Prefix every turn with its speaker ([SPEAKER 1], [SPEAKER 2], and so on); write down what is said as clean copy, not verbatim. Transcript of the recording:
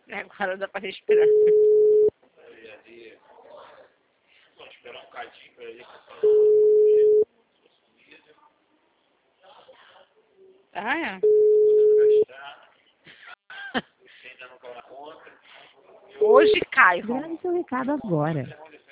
[SPEAKER 1] Agora dá pra respirar.
[SPEAKER 2] Vamos esperar um cadinho pra ele.
[SPEAKER 1] Ah, é?
[SPEAKER 2] Você ainda não caiu na conta.
[SPEAKER 1] Hoje cai, Ron.
[SPEAKER 3] Grave seu recado agora.